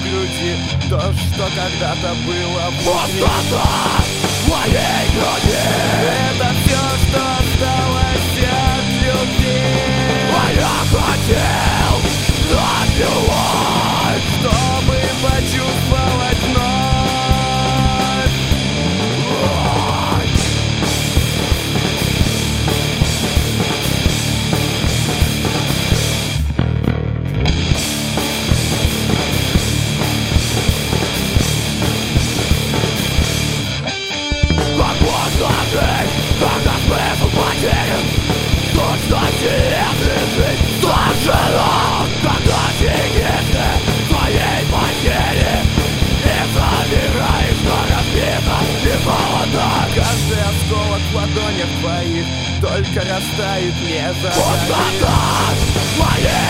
груди то, что когда-то было внутри. Пустота в моей груди. Это все, что осталось от любви. А я хотел напевать, чтобы почувствовать вновь. как можно жить, когда смысл потерян. Сущности этой жизнь сожжена, когда сигареты твоей потери и забираешь, что разбито и холодно. Каждый осколок в ладонях твоих только растает не за Пустота в моей